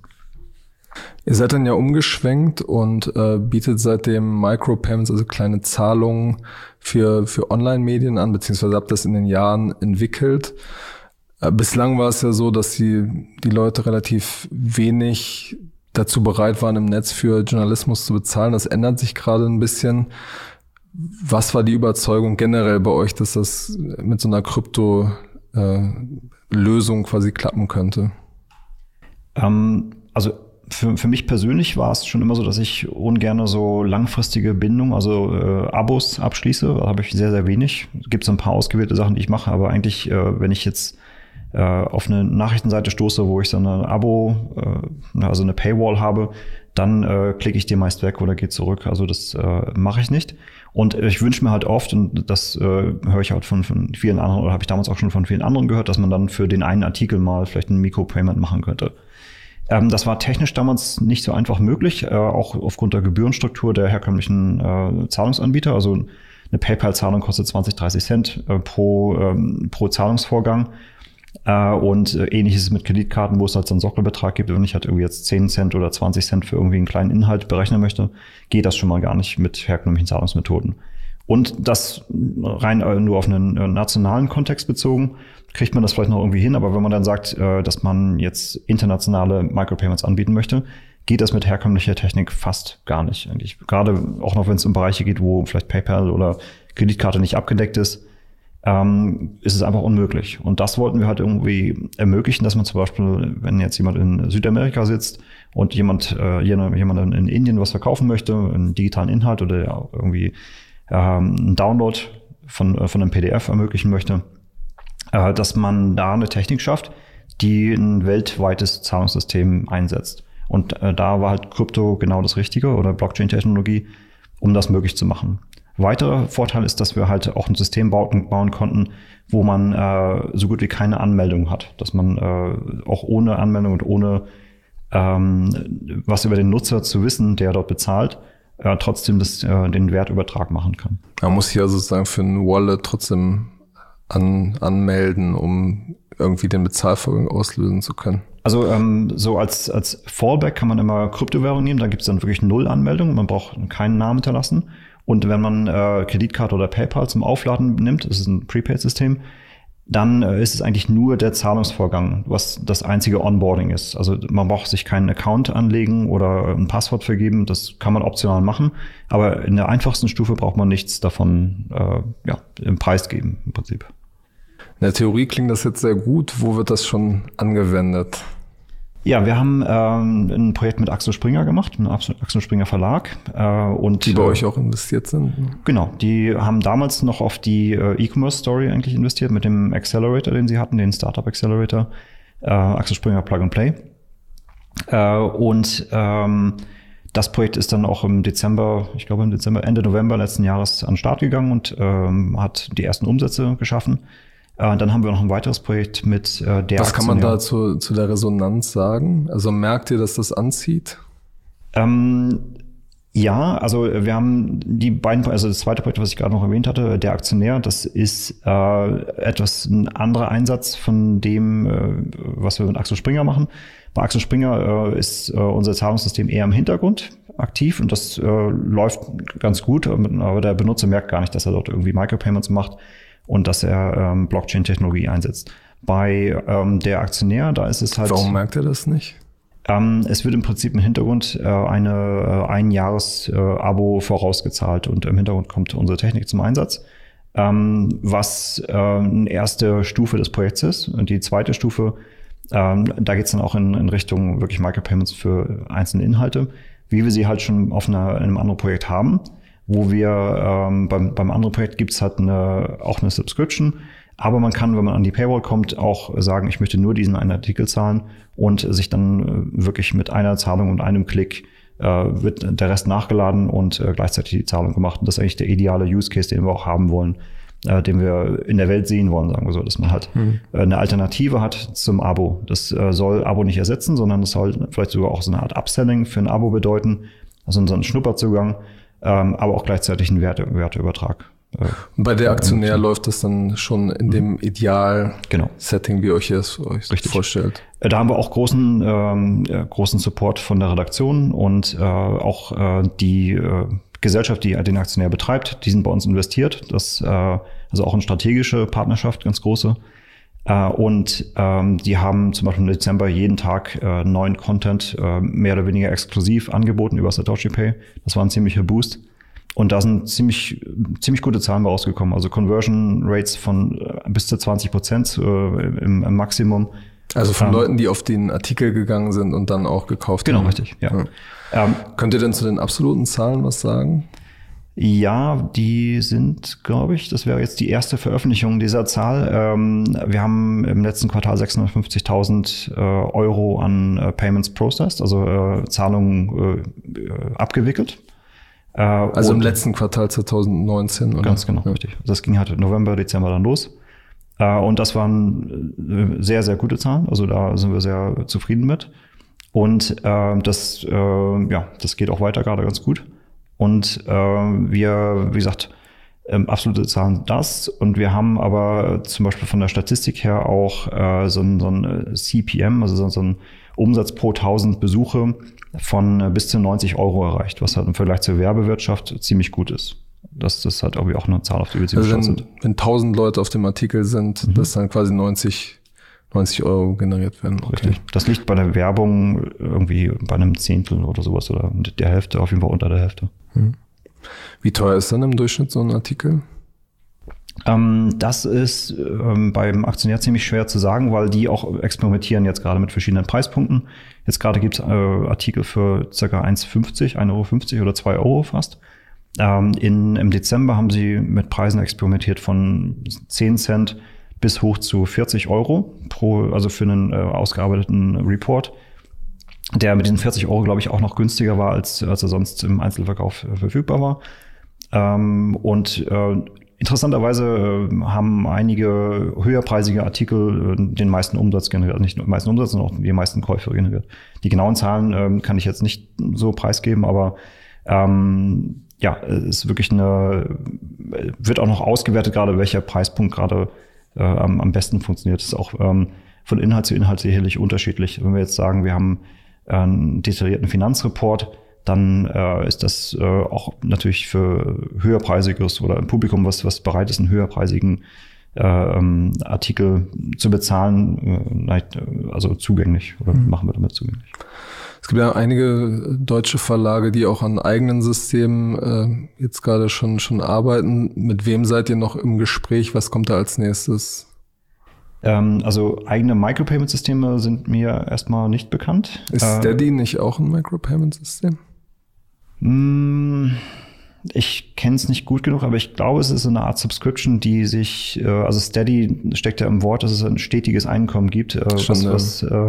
Ihr seid dann ja umgeschwenkt und äh, bietet seitdem Micropayments, also kleine Zahlungen für für Online-Medien an, beziehungsweise habt das in den Jahren entwickelt. Äh, bislang war es ja so, dass die die Leute relativ wenig dazu bereit waren, im Netz für Journalismus zu bezahlen. Das ändert sich gerade ein bisschen. Was war die Überzeugung generell bei euch, dass das mit so einer Krypto-Lösung äh, quasi klappen könnte? Ähm, also Für, für mich persönlich war es schon immer so, dass ich ungern so langfristige Bindung, also äh, Abos abschließe. Da habe ich sehr, sehr wenig. Es gibt so ein paar ausgewählte Sachen, die ich mache, aber eigentlich, äh, wenn ich jetzt äh, auf eine Nachrichtenseite stoße, wo ich so eine Abo, äh, also eine Paywall habe, dann äh, klicke ich die meist weg oder gehe zurück. Also das äh, mache ich nicht. Und ich wünsche mir halt oft, und das äh, höre ich halt von, von vielen anderen, oder habe ich damals auch schon von vielen anderen gehört, dass man dann für den einen Artikel mal vielleicht ein Micropayment machen könnte. Ähm, das war technisch damals nicht so einfach möglich, äh, auch aufgrund der Gebührenstruktur der herkömmlichen äh, Zahlungsanbieter. Also eine PayPal-Zahlung kostet zwanzig, dreißig Cent äh, pro, ähm, pro Zahlungsvorgang. Äh, und äh, ähnlich ist es mit Kreditkarten, wo es halt so einen Sockelbetrag gibt. Wenn ich halt irgendwie jetzt zehn Cent oder zwanzig Cent für irgendwie einen kleinen Inhalt berechnen möchte, geht das schon mal gar nicht mit herkömmlichen Zahlungsmethoden. Und das rein äh, nur auf einen äh, nationalen Kontext bezogen, kriegt man das vielleicht noch irgendwie hin. Aber wenn man dann sagt, äh, dass man jetzt internationale Micropayments anbieten möchte, geht das mit herkömmlicher Technik fast gar nicht eigentlich. Gerade auch noch, wenn es um Bereiche geht, wo vielleicht PayPal oder Kreditkarte nicht abgedeckt ist, ähm, ist es einfach unmöglich. Und das wollten wir halt irgendwie ermöglichen, dass man zum Beispiel, wenn jetzt jemand in Südamerika sitzt und jemand, äh, jemand in Indien was verkaufen möchte, einen digitalen Inhalt oder irgendwie ähm, einen Download von, von einem P D F ermöglichen möchte, äh, dass man da eine Technik schafft, die ein weltweites Zahlungssystem einsetzt. Und äh, da war halt Krypto genau das Richtige oder Blockchain-Technologie, um das möglich zu machen. Weiterer Vorteil ist, dass wir halt auch ein System bauen, bauen konnten, wo man äh, so gut wie keine Anmeldung hat. Dass man äh, auch ohne Anmeldung und ohne ähm, was über den Nutzer zu wissen, der dort bezahlt, äh, trotzdem das, äh, den Wertübertrag machen kann. Man muss hier sozusagen für ein Wallet trotzdem an, anmelden, um irgendwie den Bezahlvorgang auslösen zu können. Also ähm, so als, als Fallback kann man immer Kryptowährung nehmen, da gibt es dann wirklich null Anmeldungen, man braucht keinen Namen hinterlassen. Und wenn man äh, Kreditkarte oder PayPal zum Aufladen nimmt, das ist ein Prepaid-System, dann äh, ist es eigentlich nur der Zahlungsvorgang, was das einzige Onboarding ist. Also man braucht sich keinen Account anlegen oder ein Passwort vergeben, das kann man optional machen. Aber in der einfachsten Stufe braucht man nichts davon äh, ja, im Preis geben im Prinzip. In der Theorie klingt das jetzt sehr gut. Wo wird das schon angewendet? Ja, wir haben ähm, ein Projekt mit Axel Springer gemacht, mit Axel Springer Verlag. Äh, und, die bei äh, euch auch investiert sind? Genau, die haben damals noch auf die äh, E-Commerce-Story eigentlich investiert mit dem Accelerator, den sie hatten, den Startup Accelerator, äh, Axel Springer Plug and Play. Äh, und ähm, das Projekt ist dann auch im Dezember, ich glaube im Dezember, Ende November letzten Jahres an den Start gegangen und ähm, hat die ersten Umsätze geschaffen. Äh, dann haben wir noch ein weiteres Projekt mit äh, der Was kann man Aktionär. da zu, zu der Resonanz sagen? Also merkt ihr, dass das anzieht? Ähm, ja, also wir haben die beiden, also das zweite Projekt, was ich gerade noch erwähnt hatte, der Aktionär, das ist äh, etwas ein anderer Einsatz von dem, äh, was wir mit Axel Springer machen. Bei Axel Springer äh, ist äh, unser Zahlungssystem eher im Hintergrund aktiv und das äh, läuft ganz gut, aber der Benutzer merkt gar nicht, dass er dort irgendwie Micropayments macht und dass er ähm, Blockchain-Technologie einsetzt. Bei ähm, der Aktionär, da ist es halt... Warum merkt er das nicht? Ähm, es wird im Prinzip im Hintergrund äh, eine äh, Ein-Jahres-Abo äh, vorausgezahlt und im Hintergrund kommt unsere Technik zum Einsatz, ähm, was äh, eine erste Stufe des Projekts ist. Und die zweite Stufe, ähm, da geht es dann auch in, in Richtung wirklich Micropayments für einzelne Inhalte, wie wir sie halt schon auf einer, in einem anderen Projekt haben. Wo wir ähm, beim, beim anderen Projekt gibt's halt eine, auch eine Subscription, aber man kann, wenn man an die Paywall kommt, auch sagen, ich möchte nur diesen einen Artikel zahlen und sich dann äh, wirklich mit einer Zahlung und einem Klick äh, wird der Rest nachgeladen und äh, gleichzeitig die Zahlung gemacht. Und das ist eigentlich der ideale Use Case, den wir auch haben wollen, äh, den wir in der Welt sehen wollen, sagen wir so, dass man halt mhm. äh, eine Alternative hat zum Abo. Das äh, soll Abo nicht ersetzen, sondern das soll vielleicht sogar auch so eine Art Upselling für ein Abo bedeuten, also so ein Schnupperzugang. Ähm, aber auch gleichzeitig ein Werte, Werteübertrag. Äh, Und bei der Aktionär läuft das dann schon in dem Ideal-Setting, genau. wie euch es euch Richtig. vorstellt? Äh, da haben wir auch großen, ähm, ja, großen Support von der Redaktion und äh, auch äh, die äh, Gesellschaft, die den Aktionär betreibt, die sind bei uns investiert. Das äh, also auch eine strategische Partnerschaft, ganz große. Uh, und ähm, die haben zum Beispiel im Dezember jeden Tag äh, neuen Content äh, mehr oder weniger exklusiv angeboten über Satoshi Pay. Das war ein ziemlicher Boost. Und da sind ziemlich ziemlich gute Zahlen rausgekommen. Also Conversion Rates von äh, bis zu zwanzig Prozent äh, im, im Maximum. Also von ähm, Leuten, die auf den Artikel gegangen sind und dann auch gekauft genau, haben. Genau, richtig. Ja. Ja. Ähm, Könnt ihr denn zu den absoluten Zahlen was sagen? Ja, die sind, glaube ich, das wäre jetzt die erste Veröffentlichung dieser Zahl. Ähm, wir haben im letzten Quartal sechshundertfünfzigtausend äh, Euro an äh, Payments processed, also äh, Zahlungen äh, abgewickelt. Äh, also im letzten Quartal zwanzig neunzehn, oder? Ganz genau, ja. richtig. Das ging halt November, Dezember dann los. Äh, und das waren sehr, sehr gute Zahlen. Also da sind wir sehr zufrieden mit. Und äh, das, äh, ja, das geht auch weiter gerade ganz gut. Und äh, wir, wie gesagt, ähm, absolute Zahlen das. Und wir haben aber zum Beispiel von der Statistik her auch äh, so ein, so ein C P M, also so, so ein Umsatz pro tausend Besuche von äh, bis zu neunzig Euro erreicht, was halt im Vergleich zur Werbewirtschaft ziemlich gut ist. Das, das ist halt irgendwie auch eine Zahl, auf die wir ziemlich also stolz wenn, sind. Wenn tausend Leute auf dem Artikel sind, mhm. dass dann quasi neunzig Euro generiert werden. Okay. Richtig. Das liegt bei der Werbung irgendwie bei einem Zehntel oder sowas oder der Hälfte, auf jeden Fall unter der Hälfte. Wie teuer ist dann im Durchschnitt so ein Artikel? Ähm, das ist ähm, beim Aktionär ziemlich schwer zu sagen, weil die auch experimentieren jetzt gerade mit verschiedenen Preispunkten. Jetzt gerade gibt es äh, Artikel für ca. eins fünfzig, ein Euro fünfzig oder zwei Euro fast. Ähm, in, im Dezember haben sie mit Preisen experimentiert von zehn Cent bis hoch zu vierzig Euro pro, also für einen äh, ausgearbeiteten Report. der mit den vierzig Euro, glaube ich, auch noch günstiger war, als, als er sonst im Einzelverkauf äh, verfügbar war. Ähm, und äh, interessanterweise äh, haben einige höherpreisige Artikel äh, den meisten Umsatz generiert. Nicht nur den meisten Umsatz, sondern auch die meisten Käufe generiert. Die genauen Zahlen äh, kann ich jetzt nicht so preisgeben, aber ähm, ja, es ist wirklich eine, wird auch noch ausgewertet, gerade welcher Preispunkt gerade äh, am, am besten funktioniert. Das ist auch ähm, von Inhalt zu Inhalt sicherlich unterschiedlich. Wenn wir jetzt sagen, wir haben einen detaillierten Finanzreport, dann äh, ist das äh, auch natürlich für höherpreisiges oder ein Publikum, was, was bereit ist, einen höherpreisigen äh, ähm, Artikel zu bezahlen, äh, also zugänglich oder mhm. machen wir damit zugänglich. Es gibt ja einige deutsche Verlage, die auch an eigenen Systemen äh, jetzt gerade schon schon arbeiten. Mit wem seid ihr noch im Gespräch? Was kommt da als nächstes? Ähm, also eigene Micropayment-Systeme sind mir erstmal nicht bekannt. Ist Steady äh, nicht auch ein Micropayment-System? Ich kenne es nicht gut genug, aber ich glaube, es ist eine Art Subscription, die sich, äh, also Steady steckt ja im Wort, dass es ein stetiges Einkommen gibt. Äh, Schon, was, was, äh,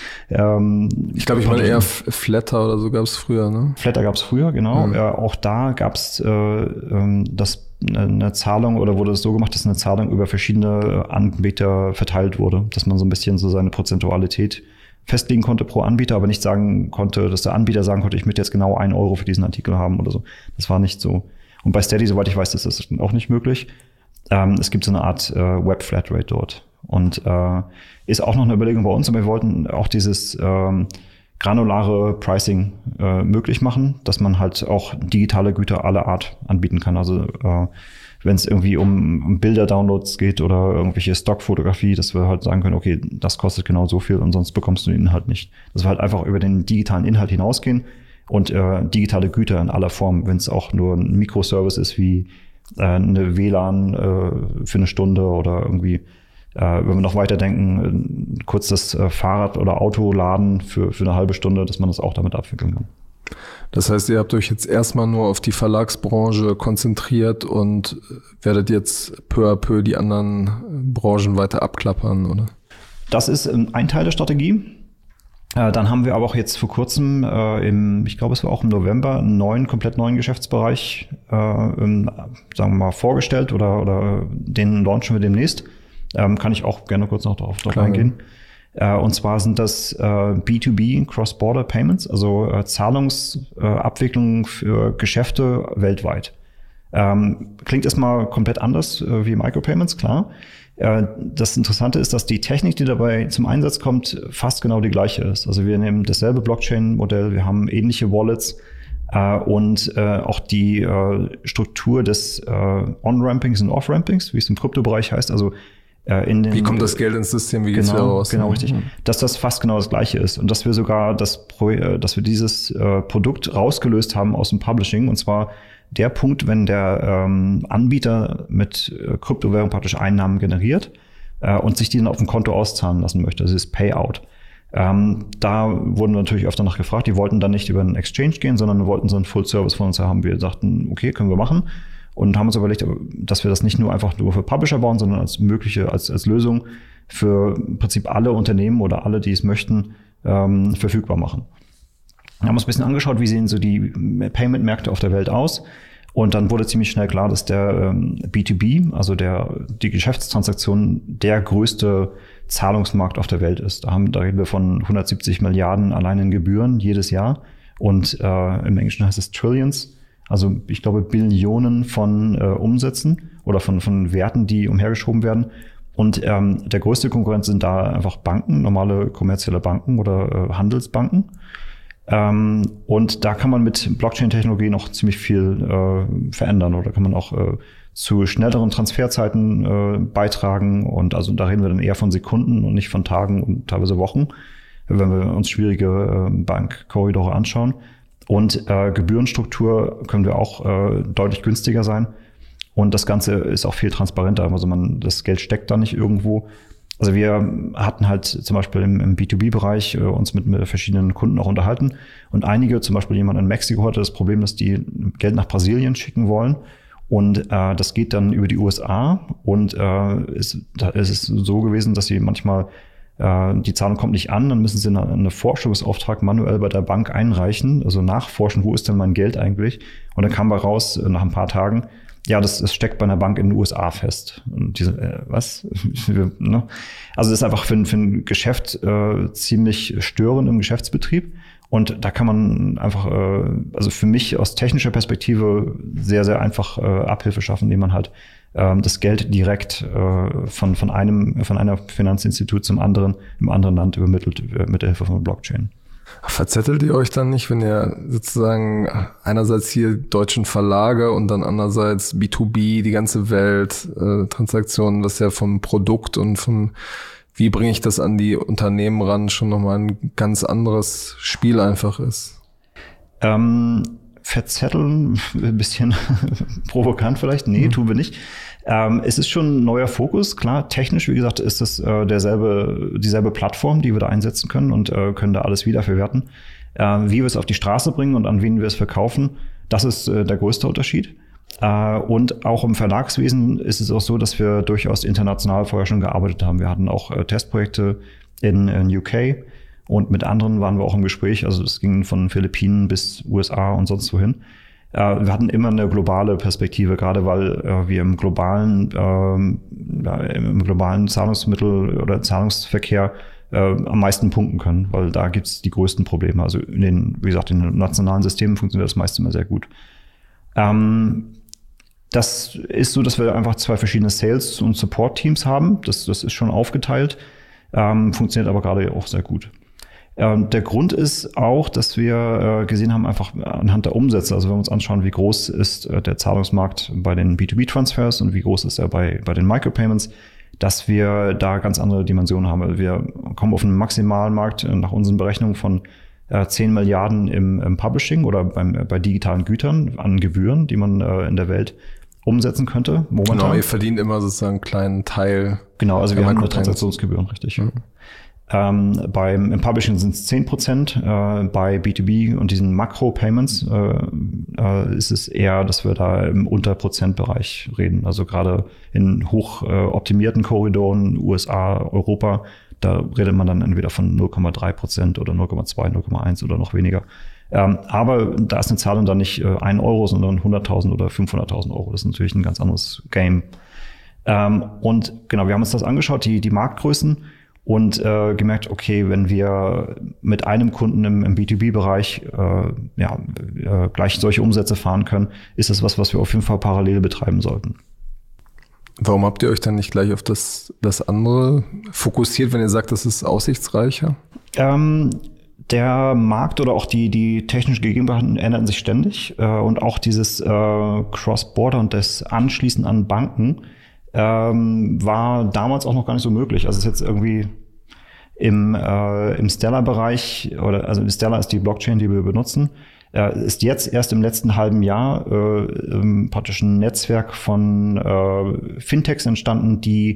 ähm, ich glaube, ich meine eher Flatter oder so gab es früher, ne? Flatter gab es früher, genau. Mhm. Äh, auch da gab es äh, ähm, das eine Zahlung oder wurde es so gemacht, dass eine Zahlung über verschiedene Anbieter verteilt wurde, dass man so ein bisschen so seine Prozentualität festlegen konnte pro Anbieter, aber nicht sagen konnte, dass der Anbieter sagen konnte, ich möchte jetzt genau einen Euro für diesen Artikel haben oder so. Das war nicht so. Und bei Steady, soweit ich weiß, ist das auch nicht möglich. Ähm, es gibt so eine Art äh, Web-Flatrate dort. Und äh, ist auch noch eine Überlegung bei uns, aber wir wollten auch dieses ähm, granulare Pricing äh, möglich machen, dass man halt auch digitale Güter aller Art anbieten kann. Also äh, wenn es irgendwie um, um Bilder-Downloads geht oder irgendwelche Stockfotografie, dass wir halt sagen können, okay, das kostet genau so viel und sonst bekommst du den Inhalt nicht. Dass wir halt einfach über den digitalen Inhalt hinausgehen und äh, digitale Güter in aller Form, wenn es auch nur ein Mikroservice ist wie äh, eine W L A N äh, für eine Stunde oder irgendwie Äh, wenn wir noch weiterdenken, äh, kurz das äh, Fahrrad oder Auto laden für, für eine halbe Stunde, dass man das auch damit abwickeln kann. Das heißt, ihr habt euch jetzt erstmal nur auf die Verlagsbranche konzentriert und werdet jetzt peu à peu die anderen Branchen weiter abklappern, oder? Das ist ein Teil der Strategie. Äh, dann haben wir aber auch jetzt vor kurzem, äh, im, ich glaube, es war auch im November, einen neuen, komplett neuen Geschäftsbereich, äh, im, sagen wir mal, vorgestellt oder, oder den launchen wir demnächst. Ähm, kann ich auch gerne kurz noch darauf drauf eingehen. Äh, und zwar sind das äh, B zwei B Cross-Border Payments, also äh, Zahlungsabwicklung äh, für Geschäfte weltweit. Ähm, klingt erstmal komplett anders äh, wie Micropayments, klar. Äh, das Interessante ist, dass die Technik, die dabei zum Einsatz kommt, fast genau die gleiche ist. Also wir nehmen dasselbe Blockchain-Modell, wir haben ähnliche Wallets äh, und äh, auch die äh, Struktur des äh, On-Rampings und Off-Rampings, wie es im Kryptobereich heißt, also In den, wie kommt das Geld ins System, wie geht's genau, wieder raus? Genau, richtig. Mhm. Dass das fast genau das Gleiche ist und dass wir sogar das, Pro, dass wir dieses äh, Produkt rausgelöst haben aus dem Publishing, und zwar der Punkt, wenn der ähm, Anbieter mit äh, Kryptowährung praktisch Einnahmen generiert äh, und sich die dann auf dem Konto auszahlen lassen möchte. Das ist Payout. Ähm, da wurden wir natürlich öfter nach gefragt. Die wollten dann nicht über einen Exchange gehen, sondern wollten so einen Full Service von uns haben. Wir sagten, okay, können wir machen. Und haben uns überlegt, dass wir das nicht nur einfach nur für Publisher bauen, sondern als mögliche, als, als Lösung für im Prinzip alle Unternehmen oder alle, die es möchten, ähm, verfügbar machen. Wir haben uns ein bisschen angeschaut, wie sehen so die Payment-Märkte auf der Welt aus. Und dann wurde ziemlich schnell klar, dass der ähm, B zwei B, also der, die Geschäftstransaktion, der größte Zahlungsmarkt auf der Welt ist. Da, haben, da reden wir von hundertsiebzig Milliarden allein in Gebühren jedes Jahr. Und äh, im Englischen heißt es Trillions. Also ich glaube Billionen von äh, Umsätzen oder von, von Werten, die umhergeschoben werden. Und ähm, der größte Konkurrent sind da einfach Banken, normale kommerzielle Banken oder äh, Handelsbanken. Ähm, und da kann man mit Blockchain-Technologie noch ziemlich viel äh, verändern oder kann man auch äh, zu schnelleren Transferzeiten äh, beitragen. Und also da reden wir dann eher von Sekunden und nicht von Tagen und teilweise Wochen, wenn wir uns schwierige äh, Bankkorridore anschauen. Und äh, Gebührenstruktur können wir auch äh, deutlich günstiger sein. Und das Ganze ist auch viel transparenter. Also man, das Geld steckt da nicht irgendwo. Also wir hatten halt zum Beispiel im, im B zwei B-Bereich äh, uns mit, mit verschiedenen Kunden auch unterhalten. Und einige, zum Beispiel jemand in Mexiko, hatte das Problem, dass die Geld nach Brasilien schicken wollen. Und äh, das geht dann über die U S A. Und äh, ist, da ist es so gewesen, dass sie manchmal äh, die Zahlung kommt nicht an, dann müssen sie einen, einen Forschungsauftrag manuell bei der Bank einreichen, also nachforschen, wo ist denn mein Geld eigentlich? Und dann kam bei raus, nach ein paar Tagen, ja, das, das steckt bei einer Bank in den U S A fest. Und diese, äh, was? ne? Also das ist einfach für, für ein Geschäft äh, ziemlich störend im Geschäftsbetrieb. Und da kann man einfach, äh, also für mich aus technischer Perspektive sehr, sehr einfach äh, Abhilfe schaffen, indem man halt äh, das Geld direkt äh, von, von einem, von einer Finanzinstitut zum anderen im anderen Land übermittelt äh, mit der Hilfe von Blockchain. Verzettelt ihr euch dann nicht, wenn ihr sozusagen einerseits hier deutschen Verlage und dann andererseits B zwei B, die ganze Welt, äh, Transaktionen, was ja vom Produkt und vom, wie bringe ich das an die Unternehmen ran, schon nochmal ein ganz anderes Spiel einfach ist? Ähm, verzetteln, ein bisschen provokant vielleicht, nee, mhm. tun wir nicht. Ähm, es ist schon ein neuer Fokus, klar, technisch, wie gesagt, ist das äh, derselbe, dieselbe Plattform, die wir da einsetzen können und äh, können da alles wiederverwerten. Äh, wie wir es auf die Straße bringen und an wen wir es verkaufen, das ist äh, der größte Unterschied. Äh, und auch im Verlagswesen ist es auch so, dass wir durchaus international vorher schon gearbeitet haben. Wir hatten auch äh, Testprojekte in, in U K und mit anderen waren wir auch im Gespräch. Also es ging von Philippinen bis U S A und sonst wohin. Wir hatten immer eine globale Perspektive, gerade weil äh, wir im globalen, ähm, ja, im globalen Zahlungsmittel- oder Zahlungsverkehr äh, am meisten punkten können, weil da gibt es die größten Probleme. Also in den, wie gesagt, in den nationalen Systemen funktioniert das meiste immer sehr gut. Ähm, das ist so, dass wir einfach zwei verschiedene Sales- und Support-Teams haben. Das, das ist schon aufgeteilt, ähm, funktioniert aber gerade auch sehr gut. Ähm, der Grund ist auch, dass wir äh, gesehen haben, einfach anhand der Umsätze, also wenn wir uns anschauen, wie groß ist äh, der Zahlungsmarkt bei den B zwei B-Transfers und wie groß ist er bei, bei den Micropayments, dass wir da ganz andere Dimensionen haben. Wir kommen auf einen Maximalmarkt äh, nach unseren Berechnungen von äh, zehn Milliarden im, im Publishing oder beim, bei digitalen Gütern an Gebühren, die man äh, in der Welt umsetzen könnte. Momentan. Genau, ihr verdient immer sozusagen einen kleinen Teil. Genau, also wir haben nur Transaktionsgebühren, richtig. Mhm. Ähm, beim im Publishing sind es zehn Prozent, äh, bei B zwei B und diesen Makro-Payments äh, äh, ist es eher, dass wir da im Unter-Prozent-Bereich reden. Also gerade in hoch äh, optimierten Korridoren, U S A, Europa, da redet man dann entweder von null Komma drei Prozent oder null Komma zwei, null Komma eins oder noch weniger. Ähm, aber da ist eine Zahlung dann nicht äh, ein Euro, sondern hunderttausend oder fünfhunderttausend Euro. Das ist natürlich ein ganz anderes Game. Ähm, und genau, wir haben uns das angeschaut, die, die Marktgrößen. Und äh, gemerkt, okay, wenn wir mit einem Kunden im, im B zwei B-Bereich äh, ja, äh, gleich solche Umsätze fahren können, ist das was, was wir auf jeden Fall parallel betreiben sollten. Warum habt ihr euch dann nicht gleich auf das, das andere fokussiert, wenn ihr sagt, das ist aussichtsreicher? Ähm, der Markt oder auch die, die technischen Gegebenheiten ändern sich ständig. Äh, und auch dieses äh, Cross-Border und das Anschließen an Banken Ähm, war damals auch noch gar nicht so möglich. Also es ist jetzt irgendwie im, äh, im Stellar-Bereich, oder also Stellar ist die Blockchain, die wir benutzen, äh, ist jetzt erst im letzten halben Jahr äh, ähm, praktisch ein Netzwerk von äh, Fintechs entstanden, die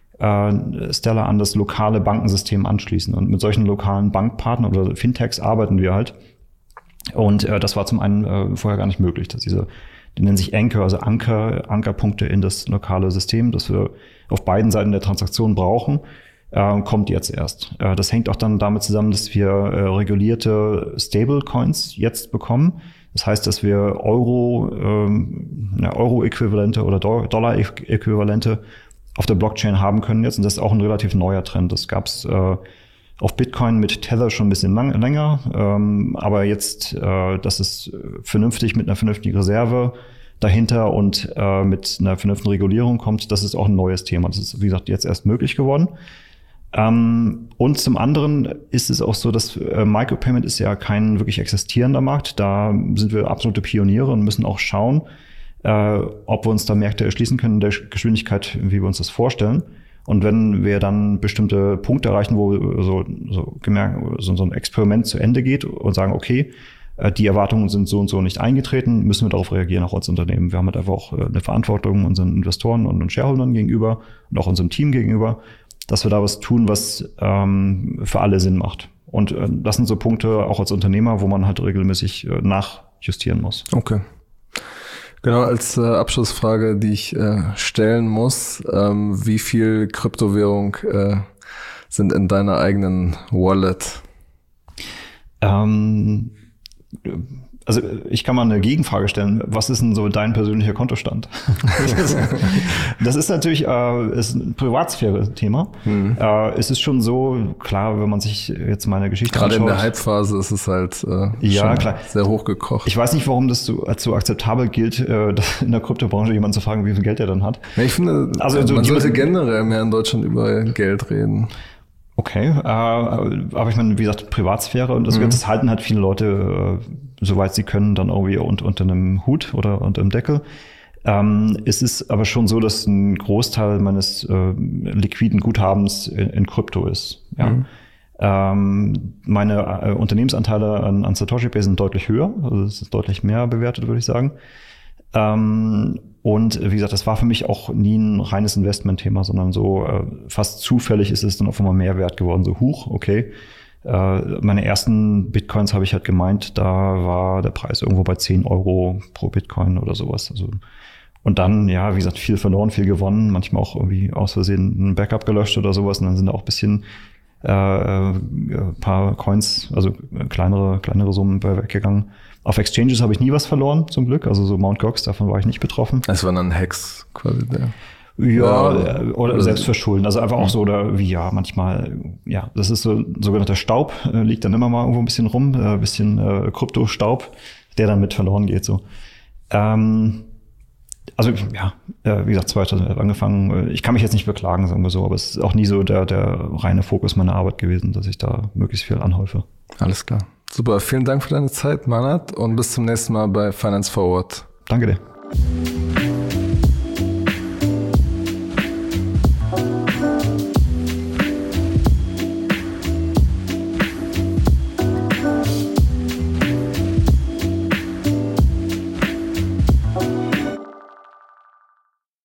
äh, Stellar an das lokale Bankensystem anschließen. Und mit solchen lokalen Bankpartnern oder Fintechs arbeiten wir halt. Und äh, das war zum einen äh, vorher gar nicht möglich, dass diese die nennen sich Anchor, also Anker, Ankerpunkte in das lokale System, das wir auf beiden Seiten der Transaktion brauchen, äh, kommt jetzt erst. Äh, das hängt auch dann damit zusammen, dass wir äh, regulierte Stablecoins jetzt bekommen. Das heißt, dass wir Euro, ähm, ja, Euro-Äquivalente oder Dollar-Äquivalente auf der Blockchain haben können jetzt. Und das ist auch ein relativ neuer Trend. Das gab es äh, auf Bitcoin mit Tether schon ein bisschen lang, länger, ähm, aber jetzt, äh, das ist vernünftig mit einer vernünftigen Reserve dahinter und äh, mit einer vernünftigen Regulierung kommt, das ist auch ein neues Thema. Das ist, wie gesagt, jetzt erst möglich geworden. Ähm, und zum anderen ist es auch so, dass äh, Micropayment ist ja kein wirklich existierender Markt. Da sind wir absolute Pioniere und müssen auch schauen, äh, ob wir uns da Märkte erschließen können in der Geschwindigkeit, wie wir uns das vorstellen. Und wenn wir dann bestimmte Punkte erreichen, wo so, so, gemerkt, so, so ein Experiment zu Ende geht und sagen, okay, die Erwartungen sind so und so nicht eingetreten, müssen wir darauf reagieren, auch als Unternehmen. Wir haben halt einfach auch eine Verantwortung unseren Investoren und Shareholdern gegenüber und auch unserem Team gegenüber, dass wir da was tun, was ähm, für alle Sinn macht. Und äh, das sind so Punkte auch als Unternehmer, wo man halt regelmäßig äh, nachjustieren muss. Okay. Genau, als äh, Abschlussfrage, die ich äh, stellen muss, ähm, wie viel Kryptowährung äh, sind in deiner eigenen Wallet? Ähm, also ich kann mal eine Gegenfrage stellen. Was ist denn so dein persönlicher Kontostand? Das ist natürlich äh, ist ein Privatsphäre-Thema. Mhm. Äh, es ist schon so, klar, wenn man sich jetzt meine Geschichte Gerade anschaut. in der Hype-Phase ist es halt äh, ja, schon klar. sehr hochgekocht. Ich weiß nicht, warum das so, als so akzeptabel gilt, äh, in der Kryptobranche jemanden zu fragen, wie viel Geld er dann hat. Ja, ich finde, also, so man sollte generell mehr in Deutschland über Geld reden. Okay, äh, aber ich meine, wie gesagt, Privatsphäre und das, mhm. das halten halt viele Leute, äh, soweit sie können, dann irgendwie unter, unter einem Hut oder unter einem Deckel. Ähm, es ist aber schon so, dass ein Großteil meines äh, liquiden Guthabens in, in Krypto ist. Ja. Mhm. Ähm, meine äh, Unternehmensanteile an, an Satoshi Pay sind deutlich höher, also es ist deutlich mehr bewertet, würde ich sagen. Ähm, Und wie gesagt, das war für mich auch nie ein reines Investmentthema, sondern so äh, fast zufällig ist es dann auf einmal mehr wert geworden. So, huch, okay. Äh, meine ersten Bitcoins habe ich halt gemeint, da war der Preis irgendwo bei zehn Euro pro Bitcoin oder sowas. Also, und dann, ja, wie gesagt, viel verloren, viel gewonnen, manchmal auch irgendwie aus Versehen ein Backup gelöscht oder sowas. Und dann sind da auch ein bisschen äh, ein paar Coins, also kleinere, kleinere Summen bei weggegangen. Auf Exchanges habe ich nie was verloren, zum Glück. Also so Mount Gox, davon war ich nicht betroffen. Es waren dann Hacks quasi der. Ja, ja, oder, oder selbst verschulden. Also einfach auch so, oder wie ja, manchmal, ja, das ist so sogenannter Staub, äh, liegt dann immer mal irgendwo ein bisschen rum, äh, ein bisschen äh, Kryptostaub, der dann mit verloren geht. So. Ähm, also ja, äh, wie gesagt, zweitausendelf angefangen. Ich kann mich jetzt nicht beklagen, sagen wir so, aber es ist auch nie so der, der reine Fokus meiner Arbeit gewesen, dass ich da möglichst viel anhäufe. Alles klar. Super, vielen Dank für deine Zeit, Manat, und bis zum nächsten Mal bei Finance Forward. Danke dir.